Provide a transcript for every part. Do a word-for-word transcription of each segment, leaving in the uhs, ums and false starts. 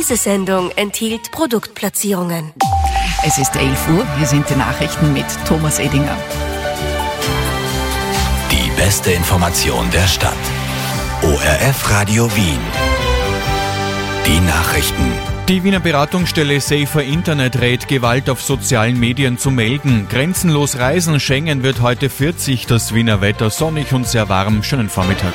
Diese Sendung enthielt Produktplatzierungen. Es ist elf Uhr, hier sind die Nachrichten mit Thomas Edinger. Die beste Information der Stadt. O R F Radio Wien. Die Nachrichten. Die Wiener Beratungsstelle Safer Internet rät, Gewalt auf sozialen Medien zu melden. Grenzenlos reisen, Schengen wird heute vierzig, das Wiener Wetter sonnig und sehr warm. Schönen Vormittag.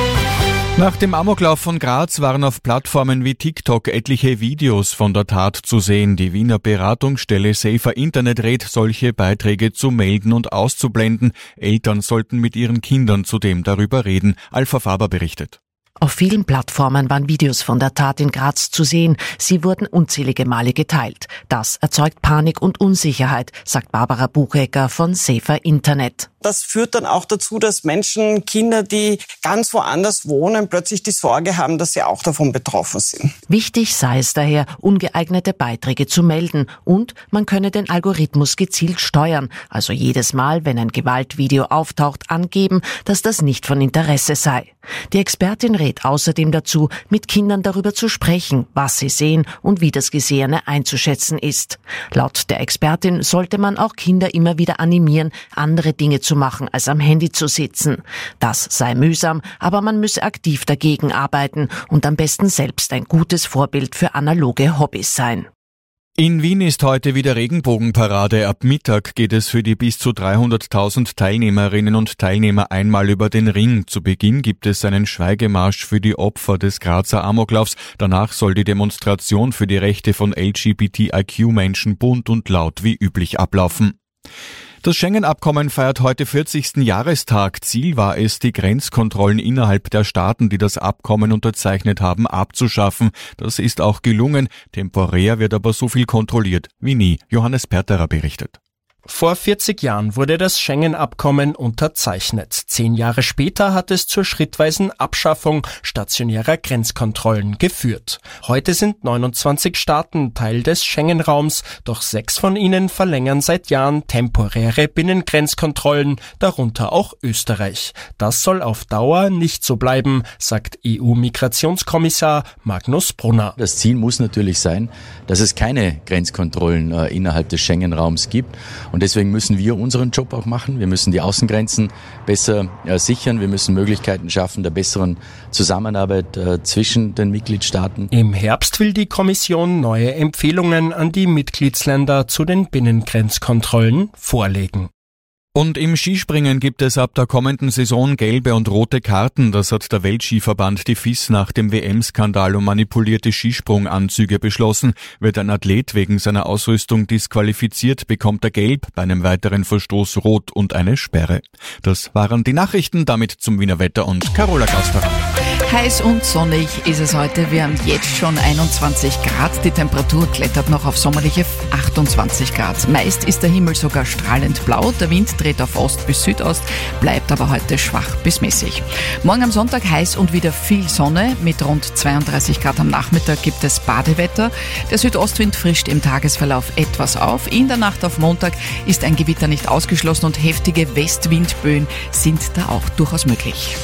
Nach dem Amoklauf von Graz waren auf Plattformen wie TikTok etliche Videos von der Tat zu sehen. Die Wiener Beratungsstelle Safer Internet rät, solche Beiträge zu melden und auszublenden. Eltern sollten mit ihren Kindern zudem darüber reden. Alpha Faber berichtet. Auf vielen Plattformen waren Videos von der Tat in Graz zu sehen. Sie wurden unzählige Male geteilt. Das erzeugt Panik und Unsicherheit, sagt Barbara Buchecker von Safer Internet. Das führt dann auch dazu, dass Menschen, Kinder, die ganz woanders wohnen, plötzlich die Sorge haben, dass sie auch davon betroffen sind. Wichtig sei es daher, ungeeignete Beiträge zu melden und man könne den Algorithmus gezielt steuern. Also jedes Mal, wenn ein Gewaltvideo auftaucht, angeben, dass das nicht von Interesse sei. Die Expertin rät außerdem dazu, mit Kindern darüber zu sprechen, was sie sehen und wie das Gesehene einzuschätzen ist. Laut der Expertin sollte man auch Kinder immer wieder animieren, andere Dinge zu machen, als am Handy zu sitzen. Das sei mühsam, aber man müsse aktiv dagegen arbeiten und am besten selbst ein gutes Vorbild für analoge Hobbys sein. In Wien ist heute wieder Regenbogenparade. Ab Mittag geht es für die bis zu dreihunderttausend Teilnehmerinnen und Teilnehmer einmal über den Ring. Zu Beginn gibt es einen Schweigemarsch für die Opfer des Grazer Amoklaufs. Danach soll die Demonstration für die Rechte von L G B T I Q-Menschen bunt und laut wie üblich ablaufen. Das Schengen-Abkommen feiert heute vierzigsten Jahrestag. Ziel war es, die Grenzkontrollen innerhalb der Staaten, die das Abkommen unterzeichnet haben, abzuschaffen. Das ist auch gelungen. Temporär wird aber so viel kontrolliert wie nie. Johannes Perterer berichtet. Vor vierzig Jahren wurde das Schengen-Abkommen unterzeichnet. Zehn Jahre später hat es zur schrittweisen Abschaffung stationärer Grenzkontrollen geführt. Heute sind neunundzwanzig Staaten Teil des Schengen-Raums, doch sechs von ihnen verlängern seit Jahren temporäre Binnengrenzkontrollen, darunter auch Österreich. Das soll auf Dauer nicht so bleiben, sagt E U-Migrationskommissar Magnus Brunner. Das Ziel muss natürlich sein, dass es keine Grenzkontrollen äh, innerhalb des Schengen-Raums gibt. Und deswegen müssen wir unseren Job auch machen. Wir müssen die Außengrenzen besser äh, sichern. Wir müssen Möglichkeiten schaffen der besseren Zusammenarbeit äh, zwischen den Mitgliedstaaten. Im Herbst will die Kommission neue Empfehlungen an die Mitgliedsländer zu den Binnengrenzkontrollen vorlegen. Und im Skispringen gibt es ab der kommenden Saison gelbe und rote Karten. Das hat der Weltskiverband, die F I S, nach dem W M-Skandal um manipulierte Skisprunganzüge beschlossen. Wird ein Athlet wegen seiner Ausrüstung disqualifiziert, bekommt er gelb, bei einem weiteren Verstoß rot und eine Sperre. Das waren die Nachrichten, damit zum Wiener Wetter und Carola Gausterer. Heiß und sonnig ist es heute. Wir haben jetzt schon einundzwanzig Grad. Die Temperatur klettert noch auf sommerliche achtundzwanzig Grad. Meist ist der Himmel sogar strahlend blau. Der Wind dreht auf Ost bis Südost, bleibt aber heute schwach bis mäßig. Morgen am Sonntag heiß und wieder viel Sonne. Mit rund zweiunddreißig Grad am Nachmittag gibt es Badewetter. Der Südostwind frischt im Tagesverlauf etwas auf. In der Nacht auf Montag ist ein Gewitter nicht ausgeschlossen und heftige Westwindböen sind da auch durchaus möglich.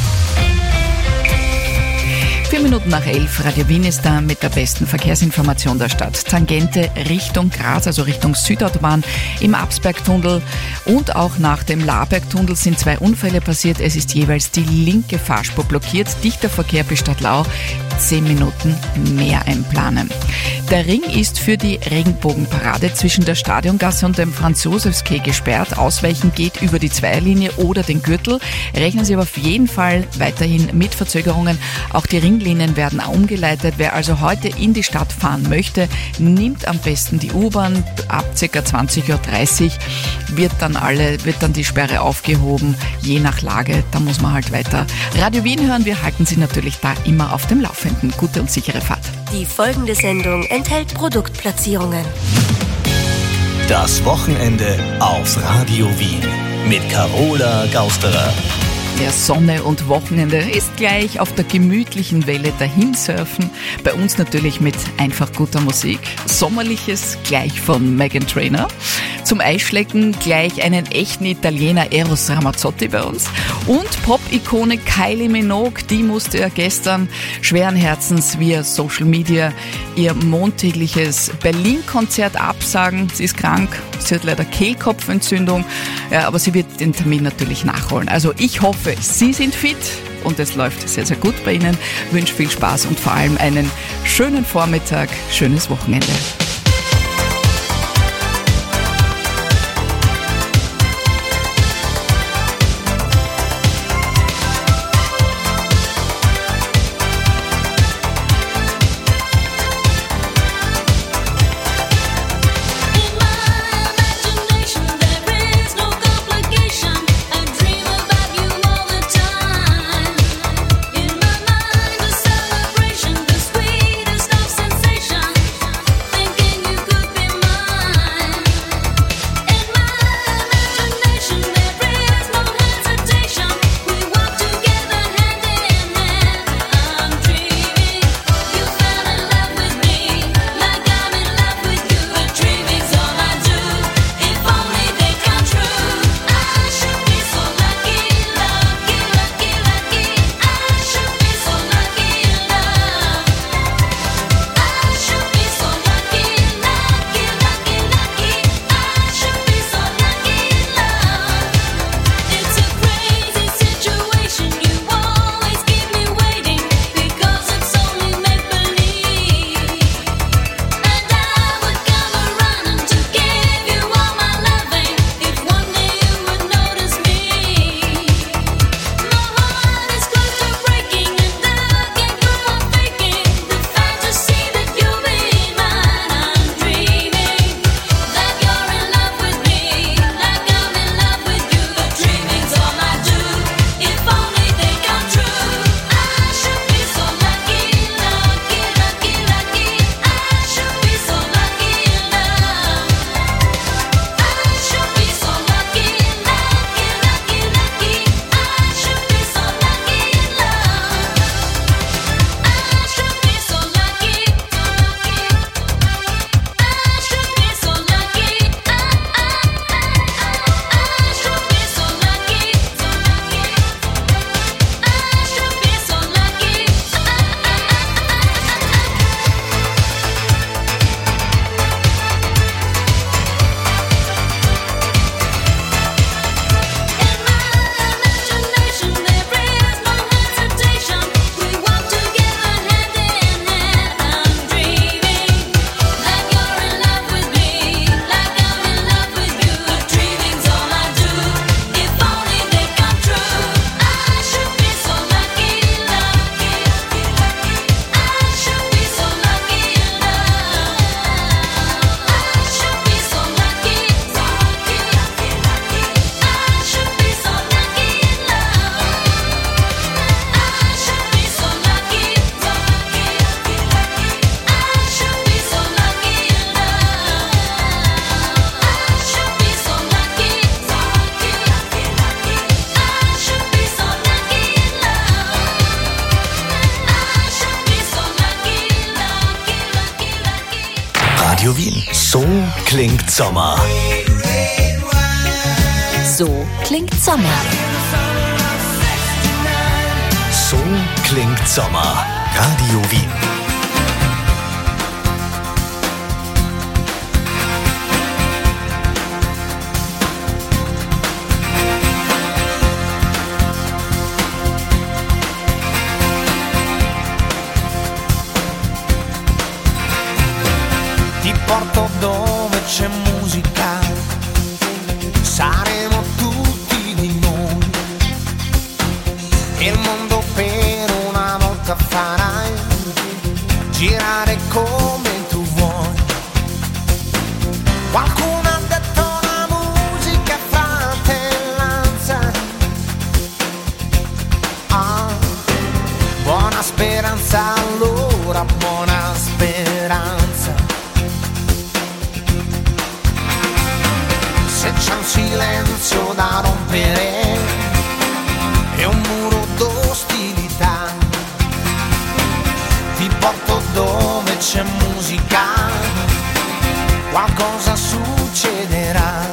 Vier Minuten nach elf, Radio Wien ist da mit der besten Verkehrsinformation der Stadt. Tangente Richtung Graz, also Richtung Südautobahn im Absbergtunnel und auch nach dem Labergtunnel sind zwei Unfälle passiert. Es ist jeweils die linke Fahrspur blockiert. Dichter Verkehr bis Stadtlau, zehn Minuten mehr einplanen. Der Ring ist für die Regenbogenparade zwischen der Stadiongasse und dem Franz-Josefs-Quai gesperrt. Ausweichen geht über die Zweierlinie oder den Gürtel. Rechnen Sie aber auf jeden Fall weiterhin mit Verzögerungen. Auch die Ringlinien werden umgeleitet. Wer also heute in die Stadt fahren möchte, nimmt am besten die U-Bahn. Ab ca. zwanzig Uhr dreißig wird dann alle, wird dann die Sperre aufgehoben. Je nach Lage, da muss man halt weiter Radio Wien hören. Wir halten Sie natürlich da immer auf dem Laufenden. Gute und sichere Fahrt. Die folgende Sendung enthält Produktplatzierungen. Das Wochenende auf Radio Wien mit Carola Gausterer. Ja, Sonne und Wochenende ist gleich auf der gemütlichen Welle dahin surfen. Bei uns natürlich mit einfach guter Musik. Sommerliches gleich von Meghan Trainor. Zum Eisschlecken gleich einen echten Italiener, Eros Ramazzotti, bei uns. Und Pop-Ikone Kylie Minogue, die musste ja gestern schweren Herzens via Social Media ihr montägliches Berlin-Konzert absagen. Sie ist krank, sie hat leider Kehlkopfentzündung, ja, aber sie wird den Termin natürlich nachholen. Also ich hoffe, Sie sind fit und es läuft sehr, sehr gut bei Ihnen. Ich wünsche viel Spaß und vor allem einen schönen Vormittag, schönes Wochenende. Radio Wien. So klingt Sommer. So klingt Sommer. So klingt Sommer. Radio Wien. Ti porto dove c'è musica, saremo tutti di noi, il mondo per una volta farai girare come tu vuoi. Qualcuno ha detto la musica è fratellanza, ah, buona speranza allora, buona speranza. Se c'è un silenzio da rompere e un muro d'ostilità, ti porto dove c'è musica, qualcosa succederà.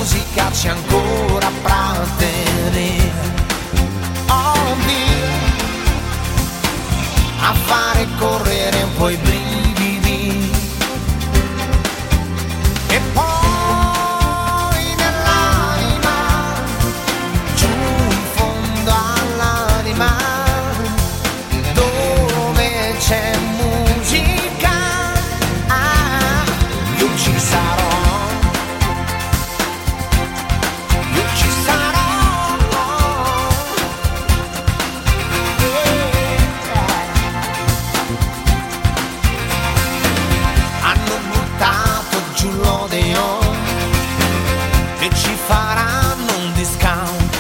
musica c'è ancora prateria. Oh via, a fare correre un po' i brividi. E poi nell'anima, giù in fondo all'anima, dove c'è musica, ah, io ci sarò, io ci sarò. Hanno buttato giù l'Odeon e ci faranno un discount,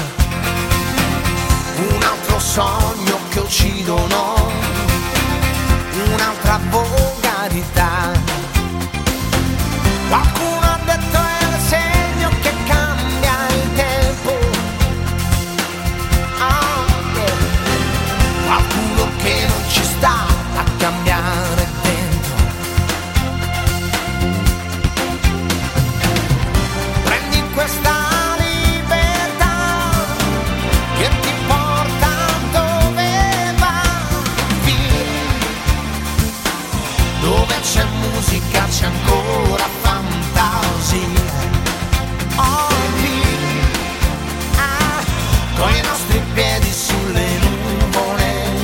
un altro sogno che uccidono, un'altra volgarità. Qualcuno ha detto è il segno che cambia il tempo. Ah, yeah. Qualcuno che non ci sta a cambiare dentro. Prendi questa libertà che ti porta dove va, via. Dove c'è musica c'è ancora fantasia. Oh, via, ah, con i nostri piedi sulle nuvole.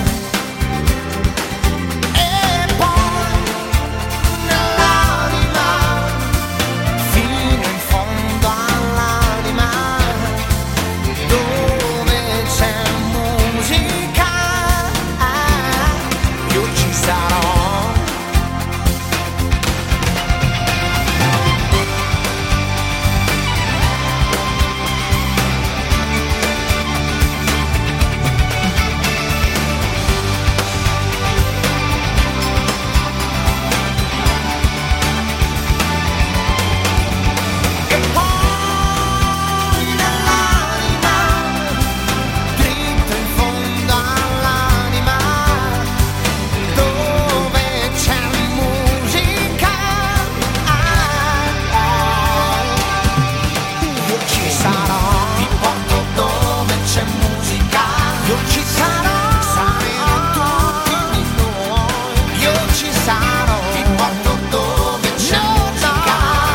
E poi nell'anima, fino in fondo all'anima, dove c'è musica, ah, io ci sarò. E poi nell'anima, dritto in fondo all'anima, dove c'è musica, ah, ah, io ci sarò. Ti porto dove c'è musica, io ci sarò. Saremo tutti di noi, io ci sarò. Ti porto dove c'è musica,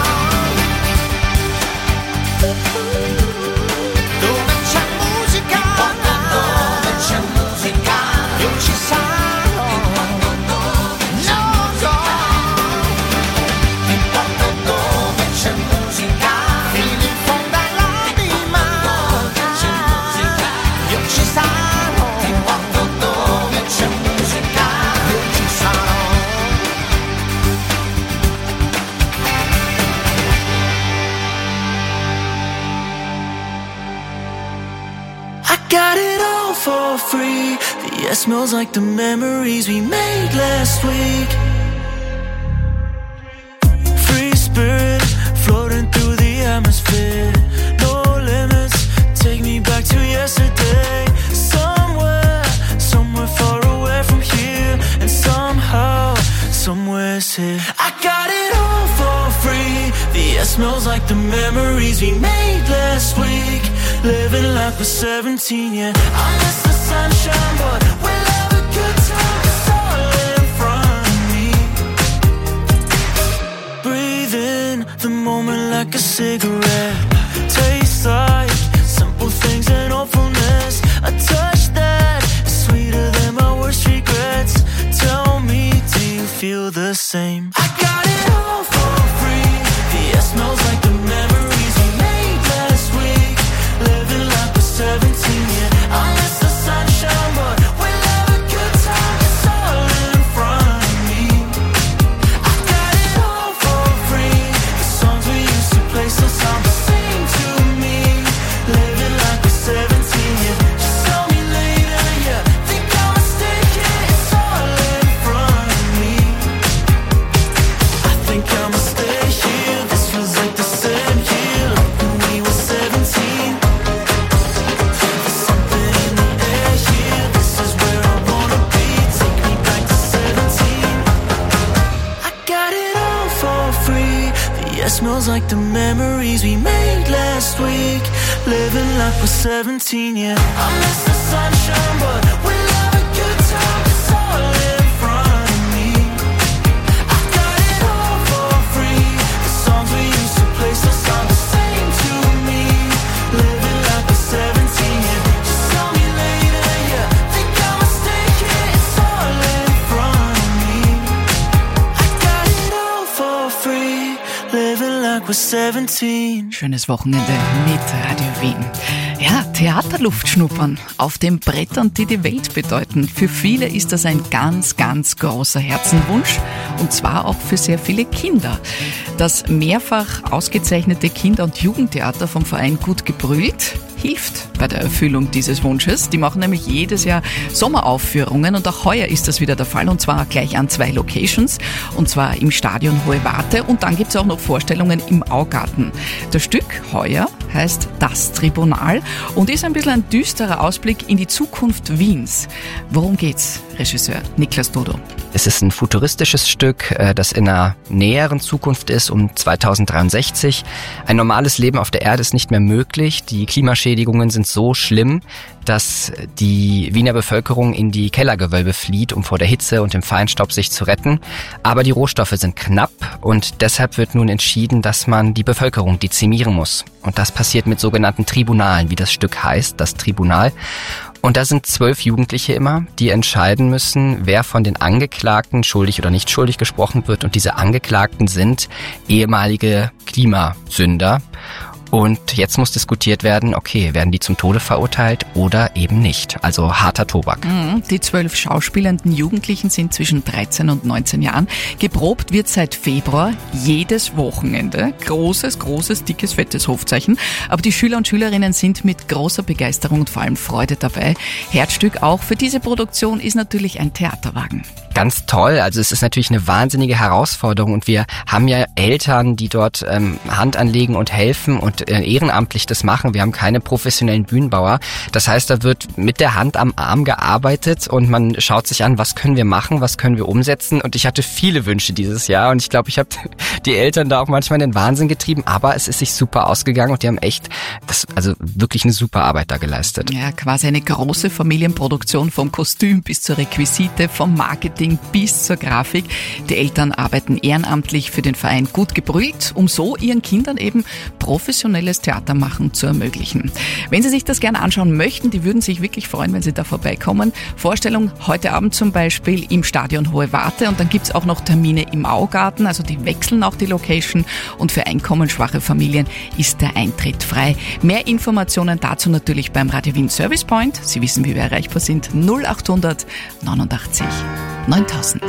dove c'è musica, ti porto dove c'è musica, io ci sarò. No, so, ti porto dove c'è musica, fino in fondo all'anima, c'è musica, io ci sarò. Ti porto dove c'è musica, io ci sarò. I got it all for free. The air smells like the memories we made last week. Free spirit floating through the atmosphere. No limits, take me back to yesterday. Somewhere, somewhere far away from here. And somehow, somewhere's here. I got it all for free. The air smells like the memories we made last week. Living like we're seventeen, yeah. I miss the sunshine, but we'll have a good time. It's all in front of me. Breathe in the moment like a cigarette. Tastes like simple things and hopefulness. A touch that is sweeter than my worst regrets. Tell me, do you feel the same? I got it all for free. The air smells like the memories we made last week. Living like we're seventeen, yeah. I miss the sunshine, but we'll have a good time. It's all in front of me. I got it all for free. The songs we used to play still sound the same to me. Living like we're seventeen, yeah. Just tell me later, yeah. Think I'm mistaken. It's all in front of me. I think I'ma stay here. This feels like the same year, like when we were seventeen. There's something in the air here. This is where I wanna be. Take me back to seventeen. I got it all for free. The air smells like the memories we made last living like we're seventeen, yeah. I miss the sunshine, but we'll have a good time. It's all in front of me. I got it all for free. The songs we used to play still sound the same to me. Living like we're seventeen, yeah. Just tell me later, yeah. Think I'm mistaken. It's all in front of me. I got it all for free. Living like we're seventeen. Schönes Wochenende mit Radio Wien. Ja, Theaterluft schnuppern auf den Brettern, die die Welt bedeuten. Für viele ist das ein ganz, ganz großer Herzenwunsch und zwar auch für sehr viele Kinder. Das mehrfach ausgezeichnete Kinder- und Jugendtheater vom Verein Gut gebrüllt hilft bei der Erfüllung dieses Wunsches. Die machen nämlich jedes Jahr Sommeraufführungen und auch heuer ist das wieder der Fall und zwar gleich an zwei Locations und zwar im Stadion Hohe Warte und dann gibt es auch noch Vorstellungen im Augarten. Das Stück heuer heißt Das Tribunal und ist ein bisschen ein düsterer Ausblick in die Zukunft Wiens. Worum geht's, Regisseur Niklas Dodo? Es ist ein futuristisches Stück, das in einer näheren Zukunft ist, um zweitausenddreiundsechzig. Ein normales Leben auf der Erde ist nicht mehr möglich. Die Klimaschädigungen sind so schlimm, dass die Wiener Bevölkerung in die Kellergewölbe flieht, um vor der Hitze und dem Feinstaub sich zu retten. Aber die Rohstoffe sind knapp und deshalb wird nun entschieden, dass man die Bevölkerung dezimieren muss. Und das passiert mit sogenannten Tribunalen, wie das Stück heißt, das Tribunal. Und da sind zwölf Jugendliche immer, die entscheiden müssen, wer von den Angeklagten schuldig oder nicht schuldig gesprochen wird. Und diese Angeklagten sind ehemalige Klimasünder. Und jetzt muss diskutiert werden, okay, werden die zum Tode verurteilt oder eben nicht? Also harter Tobak. Die zwölf schauspielenden Jugendlichen sind zwischen dreizehn und neunzehn Jahren. Geprobt wird seit Februar jedes Wochenende. Großes, großes, dickes, fettes Hofzeichen. Aber die Schüler und Schülerinnen sind mit großer Begeisterung und vor allem Freude dabei. Herzstück auch für diese Produktion ist natürlich ein Theaterwagen. Ganz toll, also es ist natürlich eine wahnsinnige Herausforderung und wir haben ja Eltern, die dort ähm, Hand anlegen und helfen und äh, ehrenamtlich das machen. Wir haben keine professionellen Bühnenbauer. Das heißt, da wird mit der Hand am Arm gearbeitet und man schaut sich an, was können wir machen, was können wir umsetzen und ich hatte viele Wünsche dieses Jahr und ich glaube, ich habe die Eltern da auch manchmal in den Wahnsinn getrieben, aber es ist sich super ausgegangen und die haben echt, das, also wirklich eine super Arbeit da geleistet. Ja, quasi eine große Familienproduktion vom Kostüm bis zur Requisite, vom Marketing bis zur Grafik. Die Eltern arbeiten ehrenamtlich für den Verein Gut gebrüllt, um so ihren Kindern eben professionelles Theatermachen zu ermöglichen. Wenn Sie sich das gerne anschauen möchten, die würden sich wirklich freuen, wenn Sie da vorbeikommen. Vorstellung heute Abend zum Beispiel im Stadion Hohe Warte und dann gibt's auch noch Termine im Augarten, also die wechseln auch die Location und für einkommensschwache Familien ist der Eintritt frei. Mehr Informationen dazu natürlich beim Radio Wien Service Point. Sie wissen, wie wir erreichbar sind. null achthundert neunundachtzig neuntausend.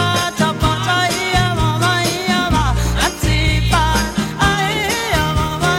Bye.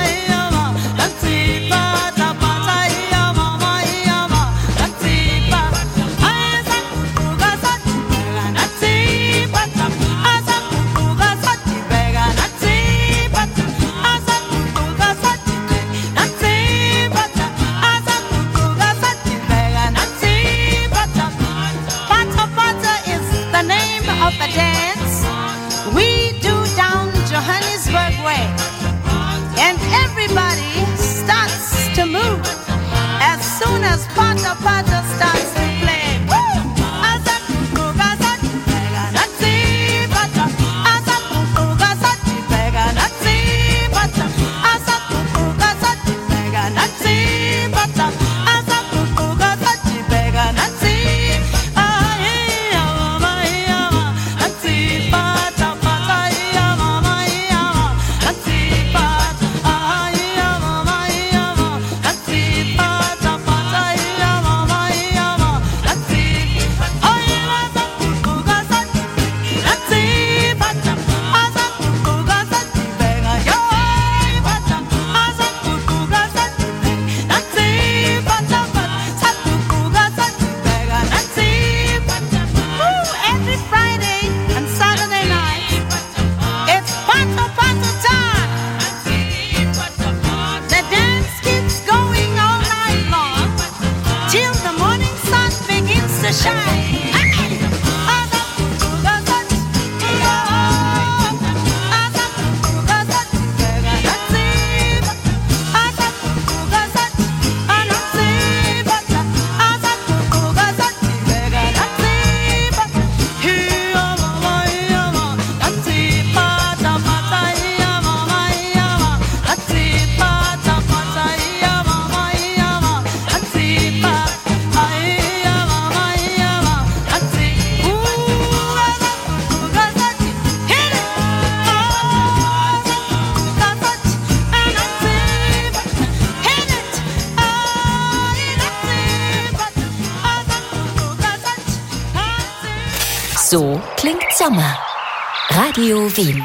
So klingt Sommer. Radio Wien.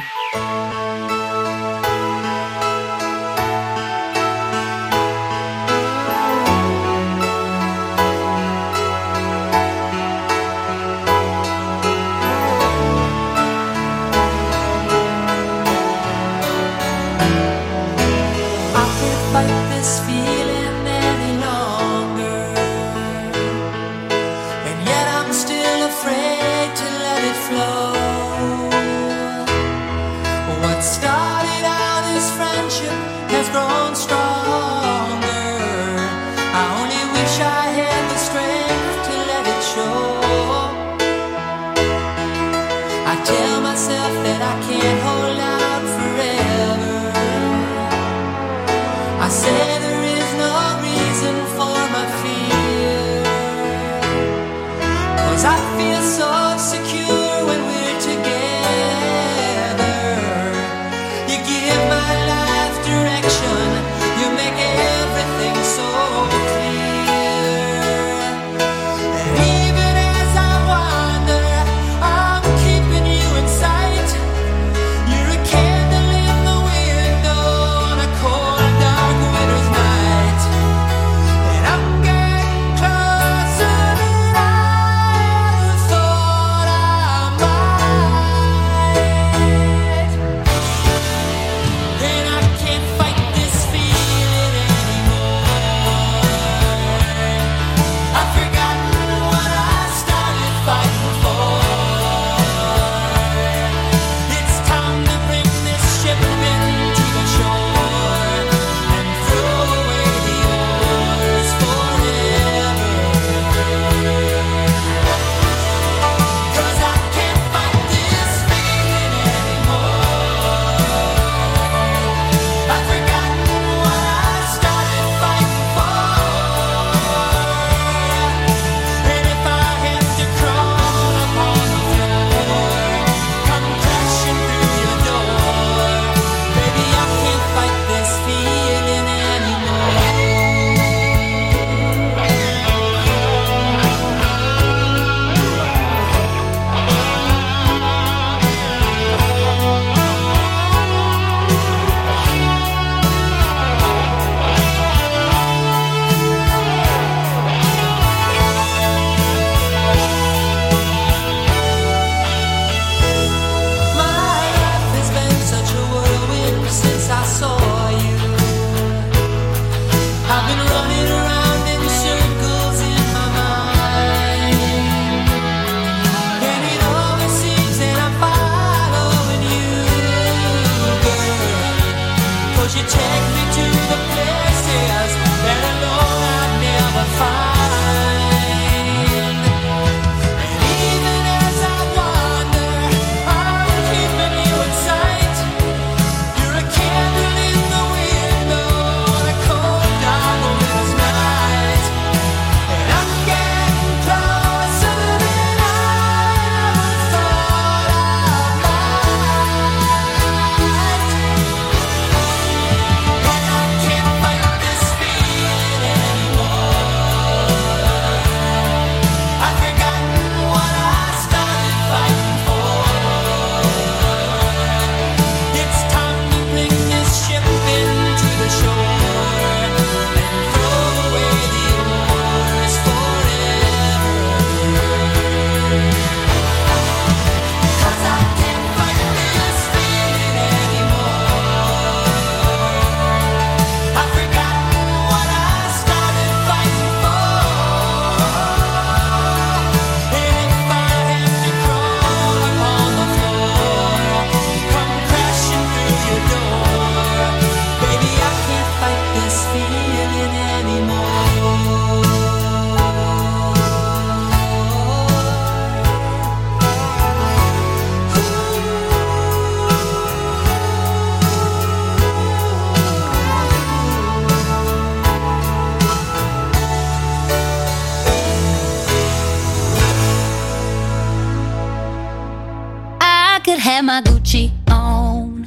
have my Gucci on,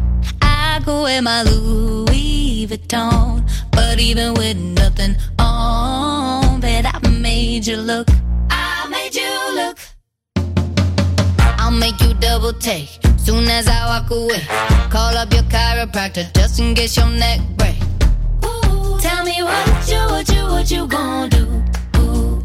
I go wear my Louis Vuitton. But even with nothing on, bet I made you look. I made you look. double take. Soon as I walk away, call up your chiropractor just in case your neck break. Ooh, tell me what you, what you, what you gonna do? Ooh.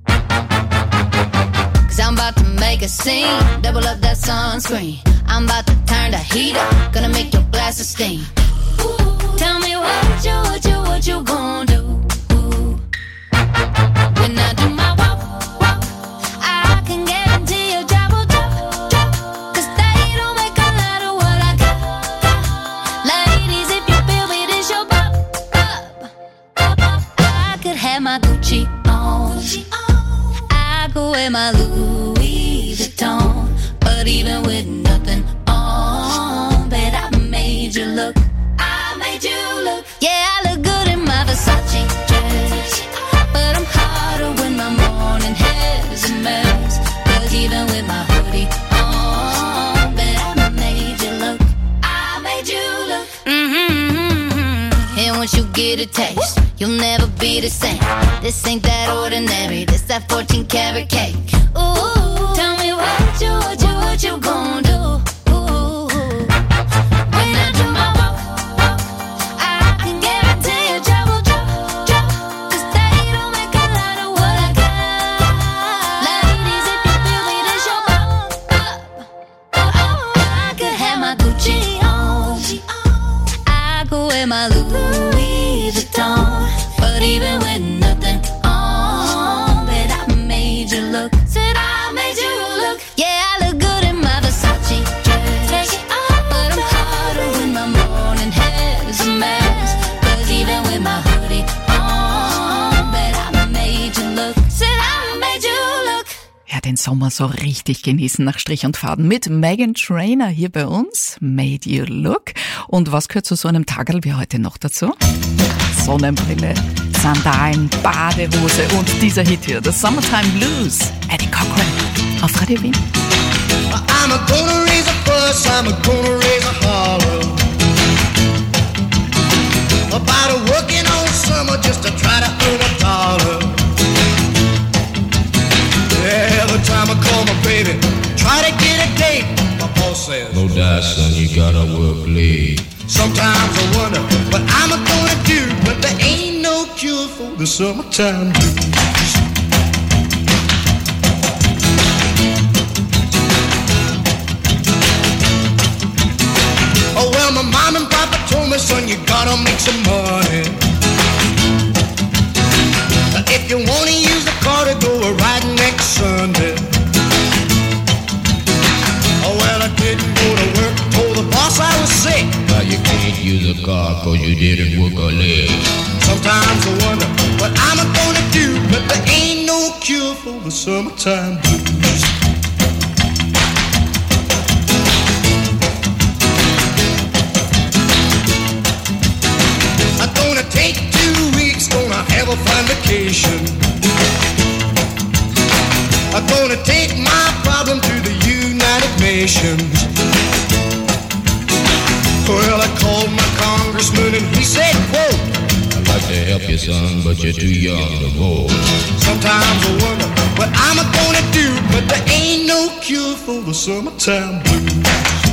Cause I'm about to make a scene, double up that sunscreen. I'm about to turn the heat up, gonna make your glasses steam. Ooh, tell me what you, what you, what you gonna do? Ooh. When I do my walk, walk, I can guarantee your job will drop, drop. Cause they don't make a lot of what I got, got. Ladies, if you feel me, this your bop, bop, bop, bop. I could have my Gucci on, I could wear my Louis Vuitton. But even with nothing on, bet I made you look, I made you look. Yeah, I look good in my Versace dress, but I'm hotter when my morning hair's a mess. Cause even with my hoodie on, bet I made you look, I made you look. Mm-hmm. And once you get a taste, you'll never be the same. This ain't that ordinary, this that fourteen karat cake. Ooh, tell me what you, what you, what you gon' do? Ooh, when I do my walk, walk, I can guarantee your job will drop, drop. Cause they don't make a lot of what I got. Ladies, if you feel me, this your bop, bop, bop. I could have my Gucci on, I could wear my Louis Vuitton. But even with nothing on, bet I made you look. Said I made you look. Yeah, I look good in my Versace dress, but I'm hotter when my morning hair's a mess. Cause even with my hoodie on, bet I made you look. Said I made you look. Ja, den Sommer so richtig genießen nach Strich und Faden mit Meghan Trainor hier bei uns. Made you look. Und was gehört zu so einem Tagerl wie heute noch dazu? Sonnenbrille, Sandalen, Badehose und dieser Hit hier, The Summertime Blues. Eddie Cochran auf Radio Wien. I'm gonna raise a fuss, I'm gonna raise a holler about a working all summer just to try to earn a dollar. Yeah, every time I call my baby, try to get a date, my boss says, no doubt, son, you gotta work late. Sometimes I wonder what I'm gonna do, but there ain't no cure for the summertime blues. Oh well, my mom and papa told me, son, you gotta make some money. If you wanna use the car to go a ride next Sunday. Oh well, I didn't go to work, told the boss I was sick. Now you can't use a car cause you didn't work a leg. Sometimes I wonder what I'm gonna do, but there ain't no cure for the summertime blues. I'm gonna take two weeks, gonna have a fun vacation. I'm gonna take my problem to the United Nations. Well, I called my congressman and he said, quote, I'd like to help you, son, but you're too young to vote. Sometimes I wonder what I'm gonna do, but there ain't no cure for the summertime blues.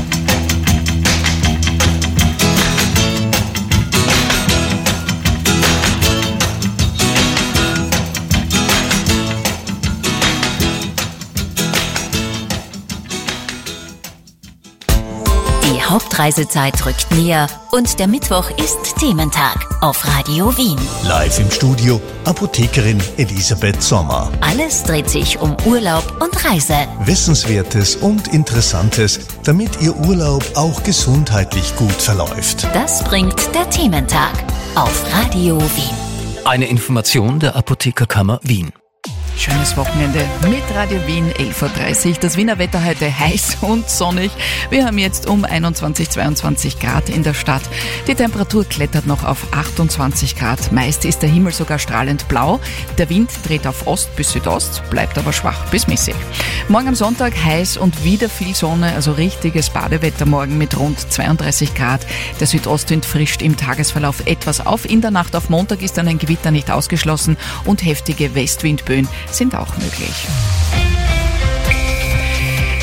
Die Hauptreisezeit rückt näher und der Mittwoch ist Thementag auf Radio Wien. Live im Studio Apothekerin Elisabeth Sommer. Alles dreht sich um Urlaub und Reise. Wissenswertes und Interessantes, damit Ihr Urlaub auch gesundheitlich gut verläuft. Das bringt der Thementag auf Radio Wien. Eine Information der Apothekerkammer Wien. Schönes Wochenende mit Radio Wien, elf Uhr dreißig. Das Wiener Wetter heute heiß und sonnig. Wir haben jetzt um einundzwanzig, zweiundzwanzig Grad in der Stadt. Die Temperatur klettert noch auf achtundzwanzig Grad. Meist ist der Himmel sogar strahlend blau. Der Wind dreht auf Ost bis Südost, bleibt aber schwach bis mäßig. Morgen am Sonntag heiß und wieder viel Sonne, also richtiges Badewetter morgen mit rund zweiunddreißig Grad. Der Südostwind frischt im Tagesverlauf etwas auf. In der Nacht auf Montag ist dann ein Gewitter nicht ausgeschlossen und heftige Westwindböen sind auch möglich.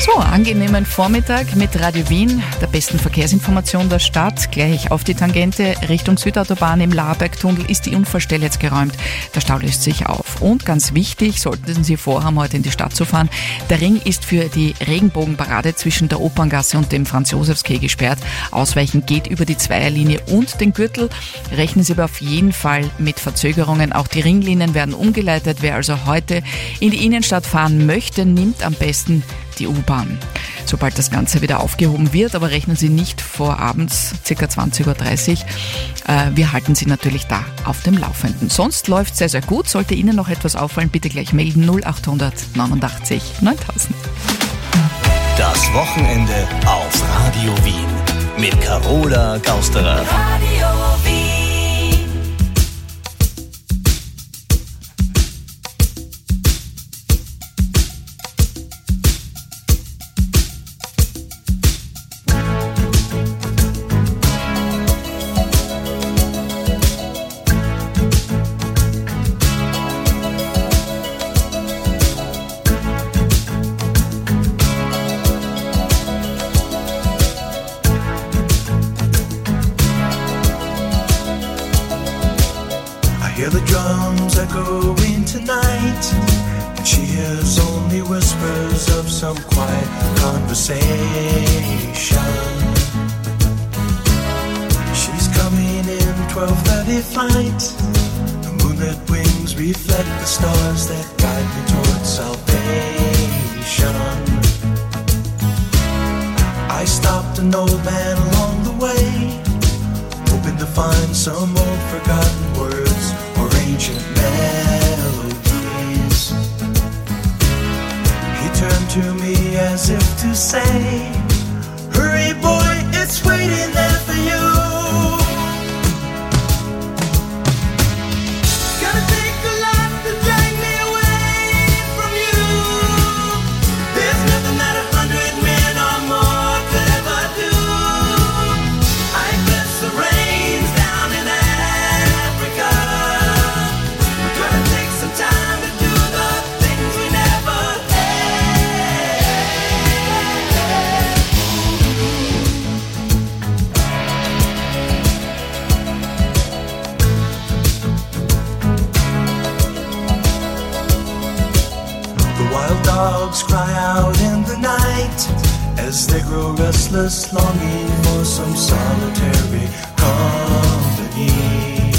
So, angenehmen Vormittag mit Radio Wien, der besten Verkehrsinformation der Stadt. Gleich auf die Tangente Richtung Südautobahn im Labergtunnel ist die Unfallstelle jetzt geräumt. Der Stau löst sich auf. Und ganz wichtig, sollten Sie vorhaben, heute in die Stadt zu fahren, der Ring ist für die Regenbogenparade zwischen der Operngasse und dem Franz-Josefs-Quai gesperrt. Ausweichen geht über die Zweierlinie und den Gürtel. Rechnen Sie aber auf jeden Fall mit Verzögerungen. Auch die Ringlinien werden umgeleitet. Wer also heute in die Innenstadt fahren möchte, nimmt am besten die U-Bahn. Sobald das Ganze wieder aufgehoben wird, aber rechnen Sie nicht vor abends, ca. zwanzig Uhr dreißig. Äh, wir halten Sie natürlich da auf dem Laufenden. Sonst läuft es sehr, sehr gut. Sollte Ihnen noch etwas auffallen, bitte gleich melden null acht neunundachtzig neuntausend. Das Wochenende auf Radio Wien mit Carola Gausterer. Radio Wien. Hear the drums echoing tonight, and she hears only whispers of some quiet conversation. She's coming in twelve thirty flight. The moonlit wings reflect the stars that guide me towards salvation. I stopped an old man along the way, hoping to find some old forgotten words or ancient melodies. He turned to me as if to say, hurry boy, it's waiting there for you. It's gonna take a lot to drag me away from you. There's nothing that a hundred men or more could ever do. I bless the rains down in Africa. We're gonna take some time to do the things we never The wild dogs cry out in the night as they grow restless, longing for some solitary company.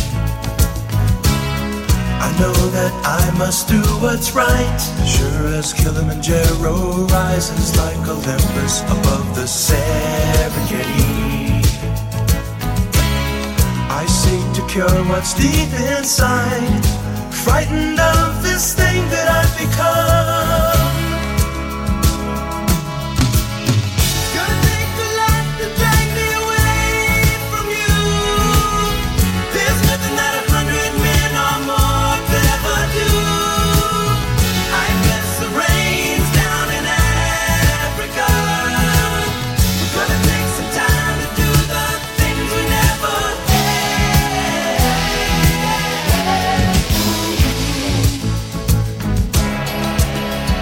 I know that I must do what's right, sure as Kilimanjaro rises like Olympus above the Serengeti. I seek to cure what's deep inside, frightened of this thing that I've become. It's gonna take a lot to drag me away from you. There's nothing that a hundred men or more could ever do. I bless the rains down in Africa. We're gonna take some time to do the things we never had.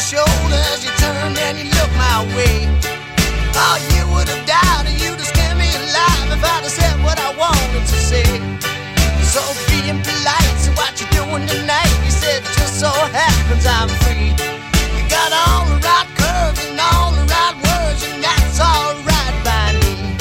shoulder as you turned and you looked my way. Oh, you would have died and you'd have scared me alive if I'd have said what I wanted to say. So being polite, so what you doing tonight? You said, just so happens I'm free. You got all the right curves and all the right words, and that's all right by me.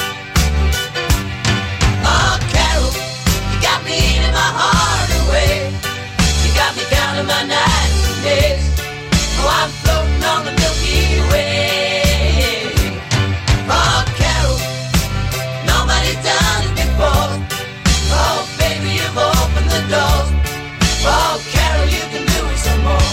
Oh, Carol, you got me eating my heart away. You got me counting my nights and days. Oh, I'm floating on the Milky Way. Oh, Carol, nobody's done it before. Oh, baby, you've opened the door. Oh, Carol, you can do it some more.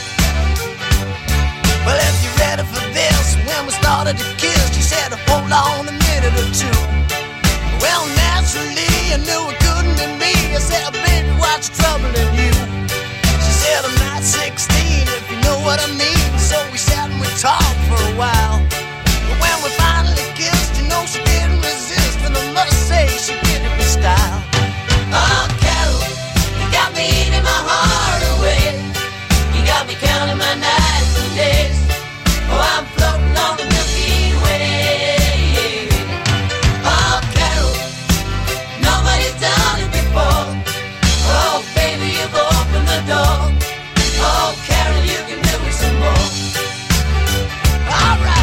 Well, if you're ready for this, when we started to kiss, she said, hold on a minute or two. Well, naturally, I knew it couldn't be me. I said, baby, what's troubling you? She said, I'm not sixteen, if you know what I mean. So we sat and we talked for a while. But when we finally kissed, you know she didn't resist, and I must say she did it with style. Oh, Carol, you got me eating my heart away. You got me counting my nights and days. Oh, I'm floating on the Milky Way. Oh, Carol, nobody's done it before. Oh, baby, you've opened the door. Oh, Carol, you can do it some more. All right.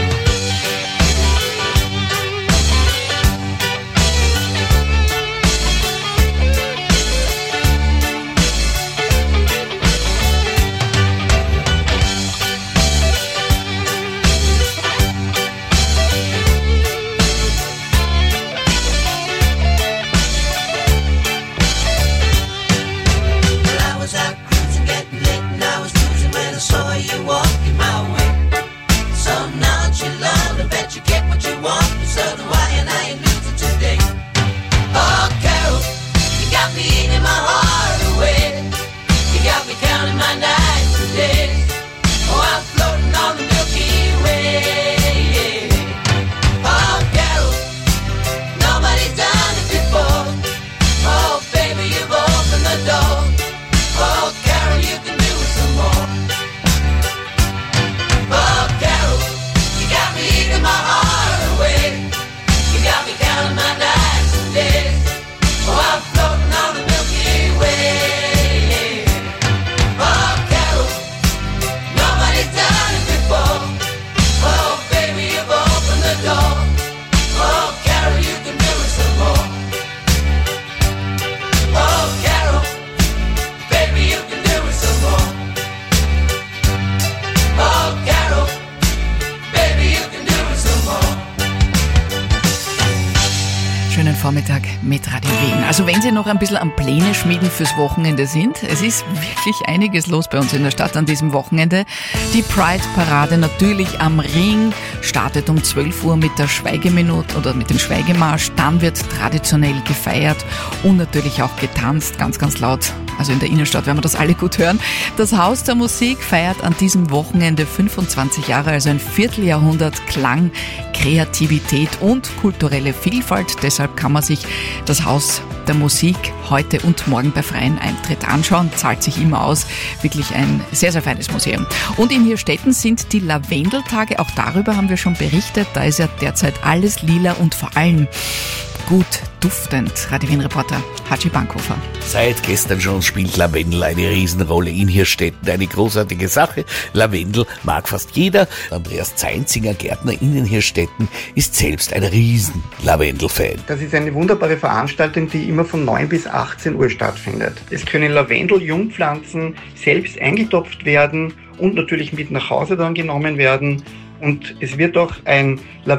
Vormittag mit Radio Wien. Also wenn Sie noch ein bisschen am Pläne schmieden fürs Wochenende sind, es ist wirklich einiges los bei uns in der Stadt an diesem Wochenende. Die Pride-Parade natürlich am Ring startet um zwölf Uhr mit der Schweigeminute oder mit dem Schweigemarsch. Dann wird traditionell gefeiert und natürlich auch getanzt, ganz, ganz laut. Also in der Innenstadt werden wir das alle gut hören. Das Haus der Musik feiert an diesem Wochenende fünfundzwanzig Jahre, also ein Vierteljahrhundert Klang, Kreativität und kulturelle Vielfalt. Deshalb kann man sich das Haus der Musik heute und morgen bei freiem Eintritt anschauen. Zahlt sich immer aus. Wirklich ein sehr, sehr feines Museum. Und in Hirstetten sind die Lavendeltage. Auch darüber haben wir schon berichtet. Da ist ja derzeit alles lila und vor allem gut duftend. Radio Wien-Reporter Hatschi Bankhofer. Seit gestern schon spielt Lavendel eine Riesenrolle in Hirstetten. Eine großartige Sache. Lavendel mag fast jeder. Andreas Zeinzinger, Gärtner in Hirstetten, ist selbst ein riesen Lavendel-Fan. Das ist eine wunderbare Veranstaltung, die immer von neun bis achtzehn Uhr stattfindet. Es können Lavendel-Jungpflanzen selbst eingetopft werden und natürlich mit nach Hause dann genommen werden. Und es wird auch ein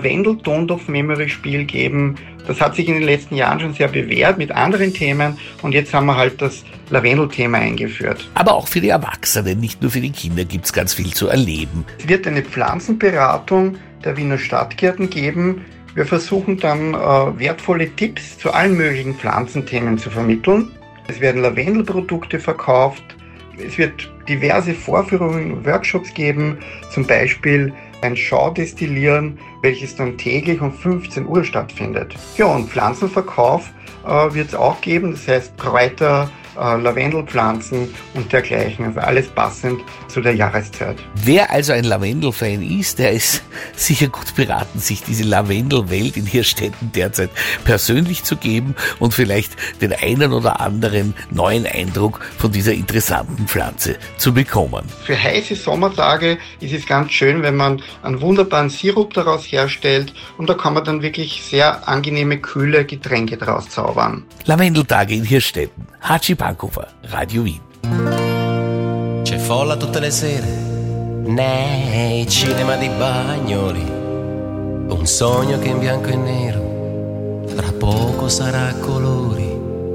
Lavendel-Tontopf-Memory-Spiel geben. Das hat sich in den letzten Jahren schon sehr bewährt mit anderen Themen. Und jetzt haben wir halt das Lavendel-Thema eingeführt. Aber auch für die Erwachsenen, nicht nur für die Kinder, gibt es ganz viel zu erleben. Es wird eine Pflanzenberatung der Wiener Stadtgärten geben. Wir versuchen dann äh, wertvolle Tipps zu allen möglichen Pflanzenthemen zu vermitteln. Es werden Lavendelprodukte verkauft. Es wird diverse Vorführungen und Workshops geben, zum Beispiel ein Schaudestillieren, welches dann täglich um fünfzehn Uhr stattfindet. Ja, und Pflanzenverkauf äh, wird es auch geben, das heißt Kräuter, äh, Lavendelpflanzen und dergleichen. Also alles passend zu der Jahreszeit. Wer also ein Lavendel-Fan ist, der ist sicher gut beraten, sich diese Lavendelwelt in Hirstetten derzeit persönlich zu geben und vielleicht den einen oder anderen neuen Eindruck von dieser interessanten Pflanze zu bekommen. Für heiße Sommertage ist es ganz schön, wenn man einen wunderbaren Sirup daraus herstellt und da kann man dann wirklich sehr angenehme, kühle Getränke daraus zaubern. Lavendeltage in Hirstetten. Haci Bankhofer, Radio Wien. C'è folla tutte le sere nei cinema di Bagnoli, un sogno che in bianco e nero fra poco sarà a colori,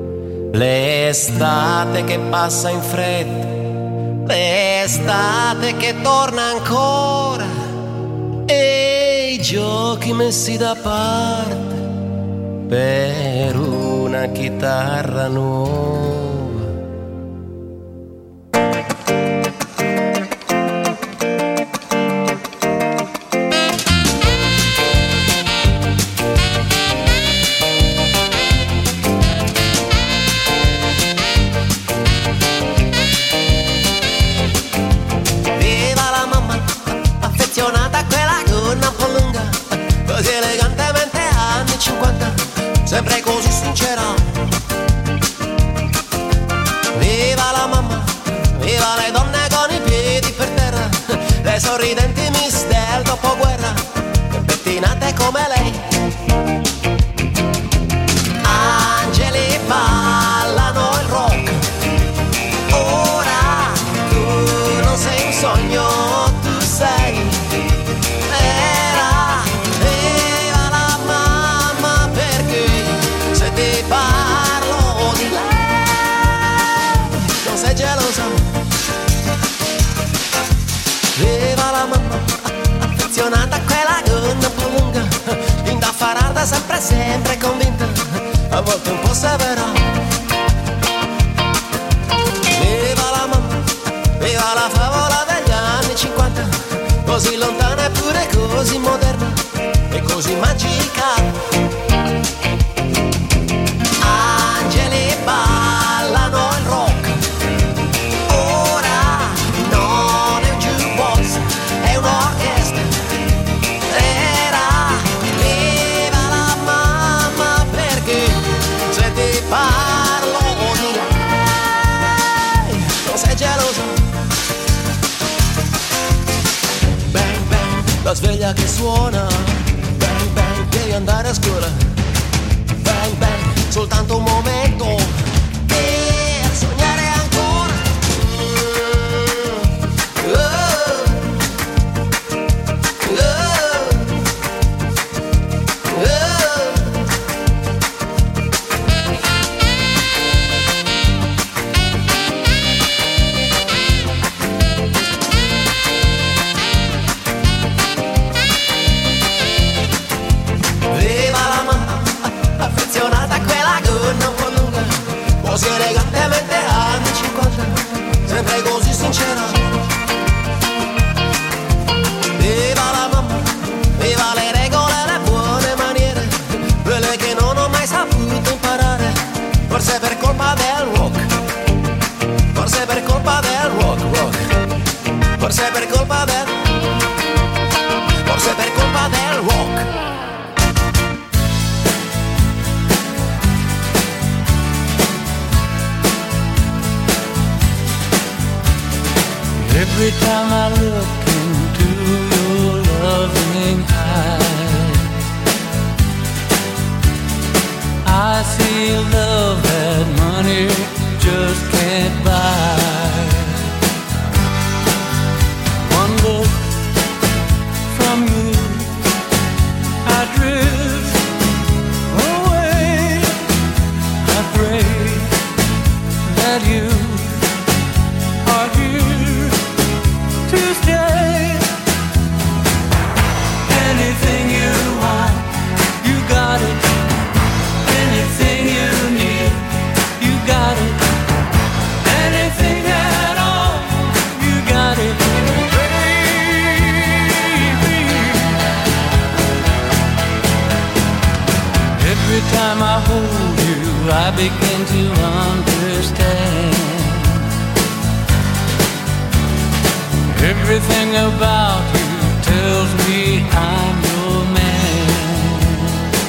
l'estate che passa in fretta, l'estate che torna ancora e i giochi messi da parte per una chitarra nuova. Sempre così sincera. Viva la mamma, viva le donne con i piedi per terra, le sorridenti miss del dopoguerra, e pettinate come lei. Angeli ballano il rock, ora tu non sei un sogno, tu sei. Parlo di lei, non sei gelosa. Viva la mamma, affezionata a quella gonna un po' lunga, indaffarata, sempre, sempre convinta, a volte un po' severa. Viva la mamma, viva la favola degli anni cinquanta, così lontana eppure così moderna e così magica. Ballano il rock, ora non è un jukebox, è un'orchestra. Era viva la mamma, perché se ti parlo di lei non sei geloso. Bang bang, la sveglia che suona, bang bang, devi andare a scuola. Bang bang, soltanto un momento per sognare ancora. Oh, oh, oh. Viva la mamma, affezionata a quella gonna un po' lunga, così elegantemente anni cinquanta, sempre così sincera. Viva la mamma, viva le regole e le buone maniere, quelle che non ho mai saputo imparare, forse per colpa del rock, forse per colpa del rock, rock, forse per colpa del, forse per colpa del rock. Every time I look into your loving eyes, I see love that money just can't buy. One look from you, I drift away. I pray that you are here to stay. Anything you want, you got it. Anything you need, you got it. Anything at all, you got it. Baby, every time I hold you, I begin to understand. Everything about you tells me I'm your man.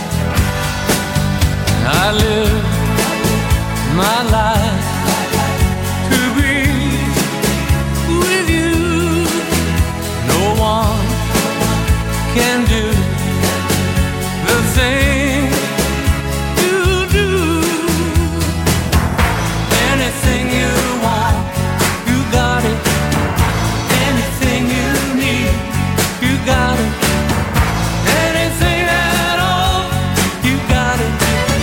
I live my life to be with you. No one can do the thing you do. Anything you want, you got it. Anything you need, you got it. Anything at all, you got it,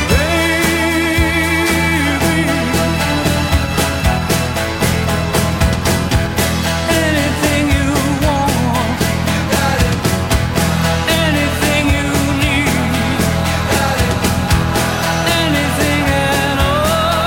baby. Anything you want, you got it. Anything you need, you got it. Anything at all.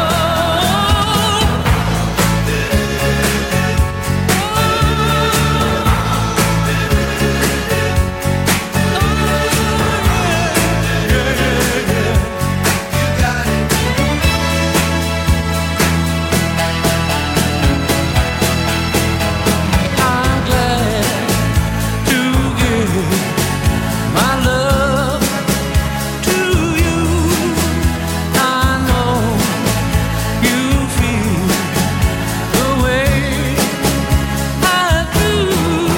I'm glad to give my love to you. I know you feel the way I do.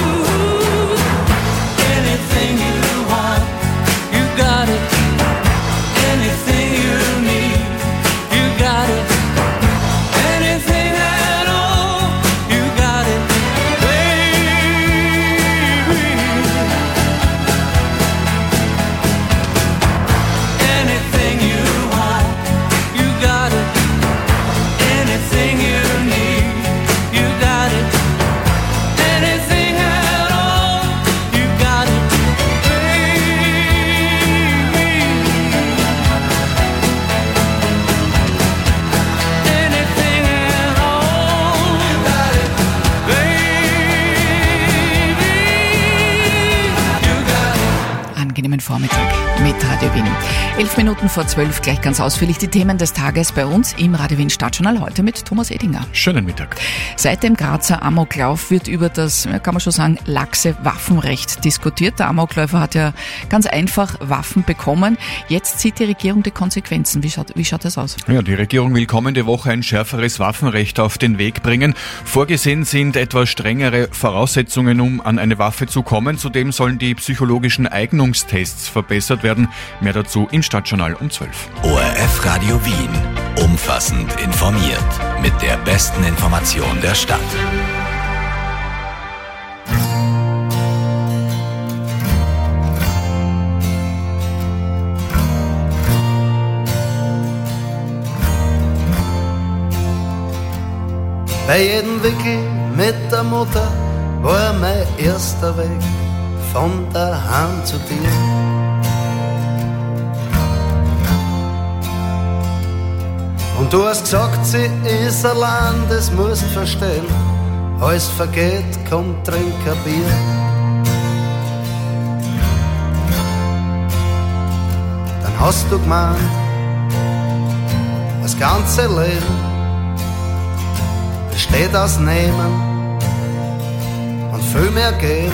Anything you want, you got it. Anything you need, you got it. Anything at all, you got it, baby. Anything you want, you got it. Anything you need, you got it. Anything at all, you got it, baby. Anything at all, you got it, baby. You got it. Angenehmen Vormittag mit Radio Wien. Elf Minuten vor zwölf, gleich ganz ausführlich die Themen des Tages bei uns im Radio Wien Stadtjournal, heute mit Thomas Edinger. Schönen Mittag. Seit dem Grazer Amoklauf wird über das, kann man schon sagen, laxe Waffenrecht diskutiert. Der Amokläufer hat ja ganz einfach Waffen bekommen. Jetzt zieht die Regierung die Konsequenzen. Wie schaut, wie schaut das aus? Ja, die Regierung will kommende Woche ein schärferes Waffenrecht auf den Weg bringen. Vorgesehen sind etwas strengere Voraussetzungen, um an eine Waffe zu kommen. Zudem sollen die psychologischen Eignungstests verbessert werden. Mehr dazu im Stadtjournal um zwölf. O R F Radio Wien. Umfassend informiert. Mit der besten Information der Stadt. Bei jedem Wickel mit der Mutter war mein erster Weg von daheim zu dir. Und du hast gesagt, sie ist allein, das musst verstehen. Alles vergeht, komm, trink ein Bier. Dann hast du gemeint, das ganze Leben besteht aus Nehmen und viel mehr Geben.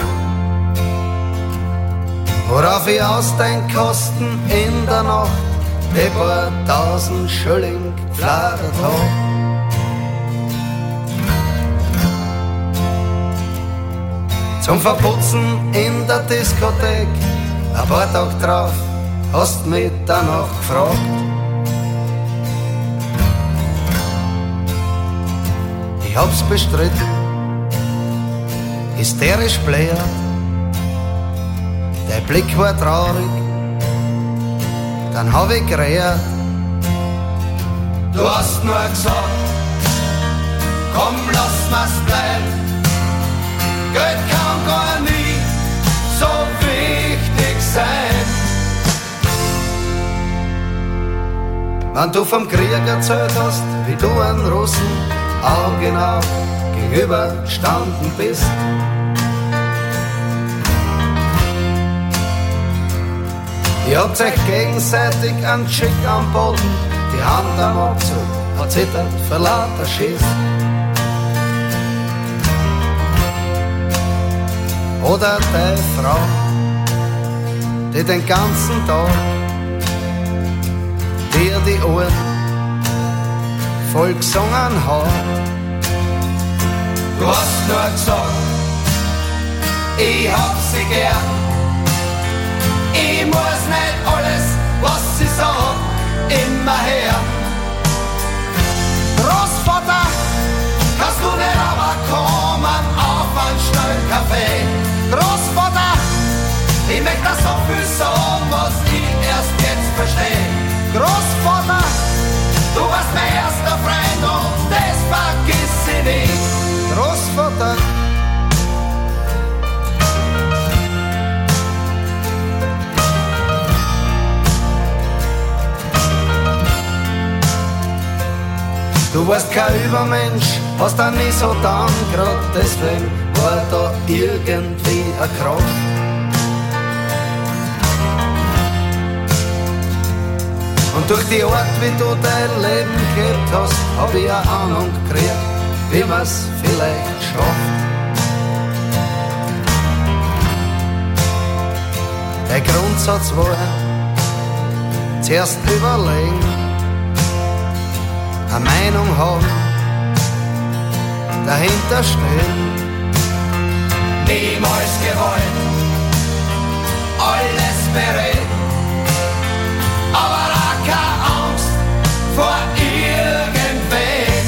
Worauf ich aus den Kosten in der Nacht die paar tausend Schilling gefladert hab. Zum Verputzen in der Diskothek, ein paar Tage drauf, hast mich danach gefragt. Ich hab's bestritten, hysterisch bläht, der Blick war traurig. Dann hab ich geredet. Du hast nur gesagt, komm, lass mal's bleiben. Geld kann gar nie so wichtig sein. Wenn du vom Krieg erzählt hast, wie du einen Russen augenau gegenüber gestanden bist. Ihr habt euch gegenseitig einen Schick am Boden die Hand am Abzug hat zittert vor lauter Schiss. Oder die Frau, die den ganzen Tag dir die Ohren voll gesungen hat. Du hast nur gesagt, ich hab sie gern. Ich muss nicht alles, was sie sagt, immer hören. Großvater, kannst du nicht aber kommen auf einen schnellen Kaffee? Großvater, ich möchte das so viel sagen, was ich erst jetzt verstehe. Großvater, du warst mein erster Freund und das vergiss ich nicht. Großvater, du warst kein Übermensch, hast dann nie so dann, grad deswegen war da irgendwie eine Kraft. Und durch die Art, wie du dein Leben gelebt hast, hab ich eine Ahnung gekriegt, wie man's vielleicht schafft. Der Grundsatz war, zuerst überlegen, eine Meinung haben, dahinter stehen. Niemals gewollt, alles bereit, aber auch keine Angst vor irgendwem.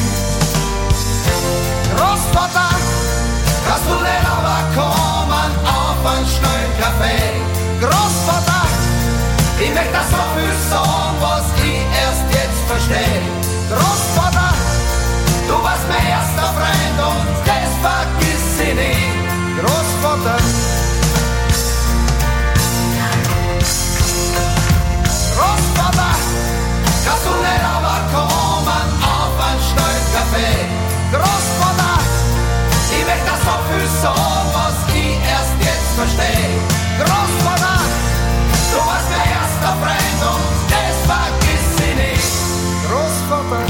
Großvater, kannst du nicht aber kommen auf einen schnellen Kaffee? Großvater, ich möchte das so viel sagen, was ich erst jetzt verstehe. Großvater, du warst mein erster Freund und das vergiss ich nie. Großvater, Großvater, kannst du nicht aber kommen auf einen schnellen Kaffee? Großvater, ich möchte das so viel sagen, was ich erst jetzt verstehe. Großvater, du warst mein erster Freund und das vergiss ich nicht. Großvater,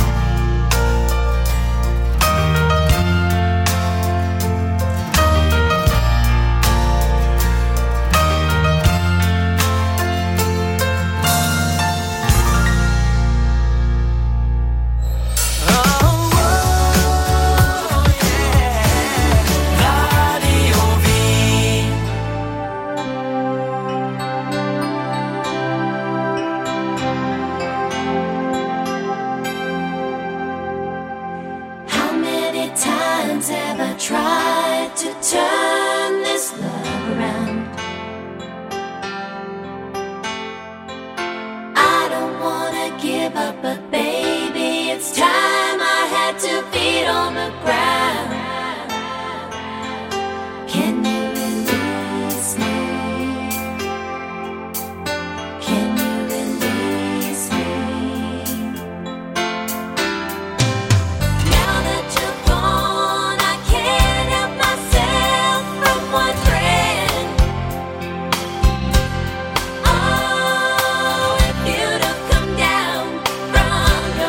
tried to turn this love around. I don't wanna give up, but baby, it's time I had two feet on the ground. Can you release me? Can you release me? Now that you're gone, I can't help myself from wondering. Oh, if you'd have come down from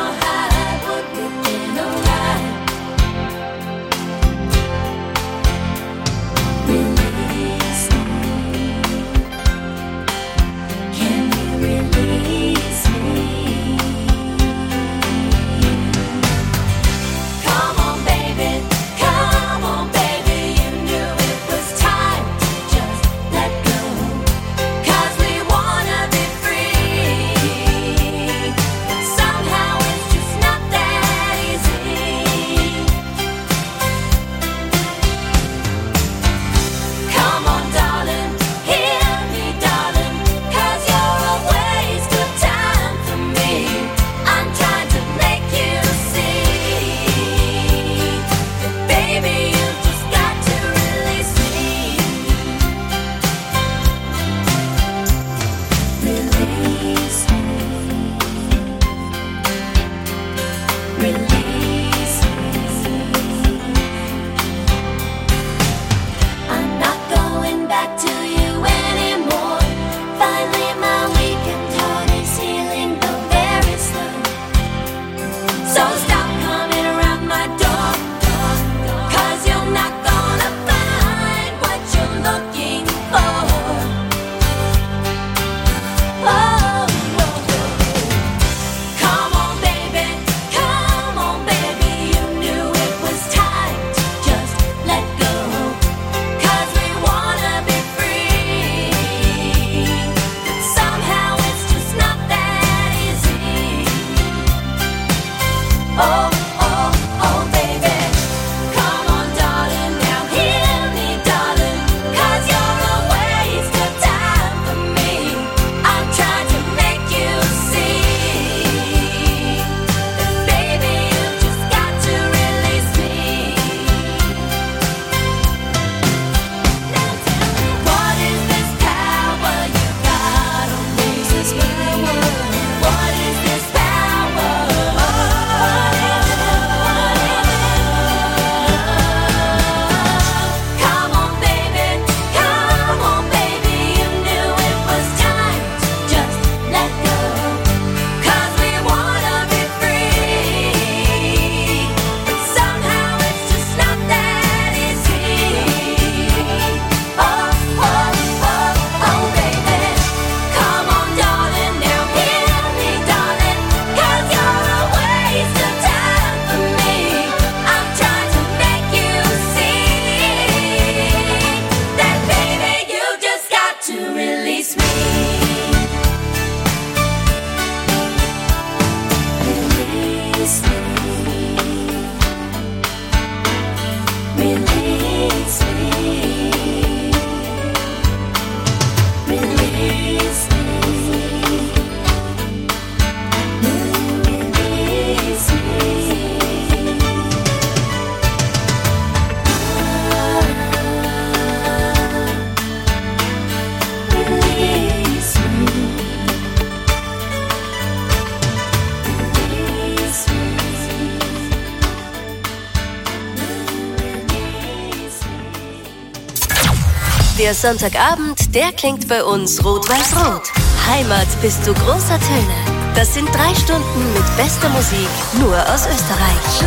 Der Sonntagabend, der klingt bei uns rot-weiß-rot. Heimat bis zu großer Töne. Das sind drei Stunden mit bester Musik, nur aus Österreich.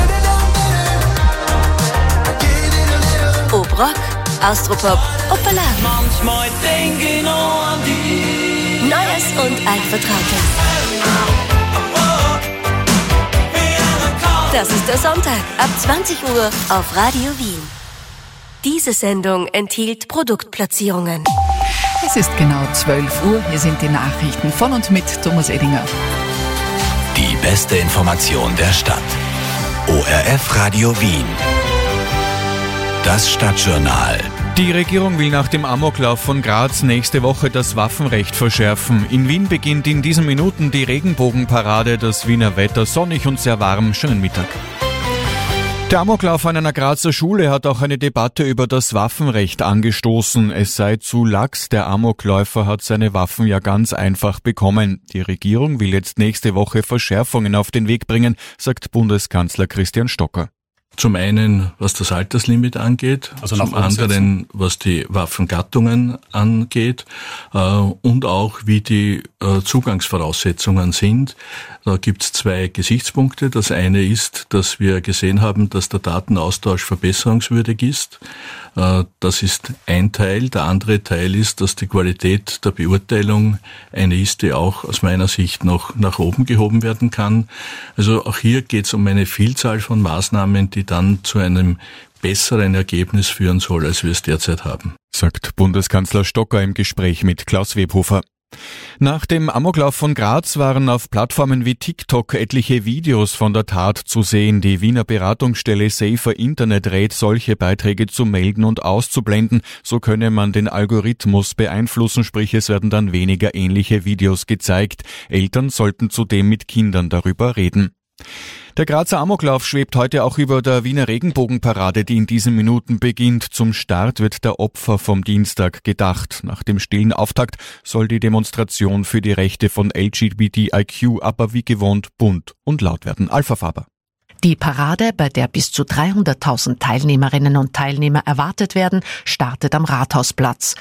Ob Rock, Austropop, Opala. Manchmal denk ich noch an dich. Neues und Altvertrautes. Das ist der Sonntag ab zwanzig Uhr auf Radio Wien. Diese Sendung enthielt Produktplatzierungen. Es ist genau zwölf Uhr. Hier sind die Nachrichten von und mit Thomas Edinger. Die beste Information der Stadt. O R F Radio Wien. Das Stadtjournal. Die Regierung will nach dem Amoklauf von Graz nächste Woche das Waffenrecht verschärfen. In Wien beginnt in diesen Minuten die Regenbogenparade. Das Wiener Wetter sonnig und sehr warm. Schönen Mittag. Der Amoklauf an einer Grazer Schule hat auch eine Debatte über das Waffenrecht angestoßen. Es sei zu lax, der Amokläufer hat seine Waffen ja ganz einfach bekommen. Die Regierung will jetzt nächste Woche Verschärfungen auf den Weg bringen, sagt Bundeskanzler Christian Stocker. Zum einen, was das Alterslimit angeht, also zum anderen, was die Waffengattungen angeht äh, und auch, wie die äh, Zugangsvoraussetzungen sind. Da gibt es zwei Gesichtspunkte. Das eine ist, dass wir gesehen haben, dass der Datenaustausch verbesserungswürdig ist. Äh, das ist ein Teil. Der andere Teil ist, dass die Qualität der Beurteilung eine ist, die auch aus meiner Sicht noch nach oben gehoben werden kann. Also auch hier geht es um eine Vielzahl von Maßnahmen, die dann zu einem besseren Ergebnis führen soll, als wir es derzeit haben, sagt Bundeskanzler Stocker im Gespräch mit Klaus Webhofer. Nach dem Amoklauf von Graz waren auf Plattformen wie TikTok etliche Videos von der Tat zu sehen. Die Wiener Beratungsstelle Safer Internet rät, solche Beiträge zu melden und auszublenden. So könne man den Algorithmus beeinflussen, sprich es werden dann weniger ähnliche Videos gezeigt. Eltern sollten zudem mit Kindern darüber reden. Der Grazer Amoklauf schwebt heute auch über der Wiener Regenbogenparade, die in diesen Minuten beginnt. Zum Start wird der Opfer vom Dienstag gedacht. Nach dem stillen Auftakt soll die Demonstration für die Rechte von L G B T I Q aber wie gewohnt bunt und laut werden. Alpha Faber. Die Parade, bei der bis zu dreihunderttausend Teilnehmerinnen und Teilnehmer erwartet werden, startet am Rathausplatz.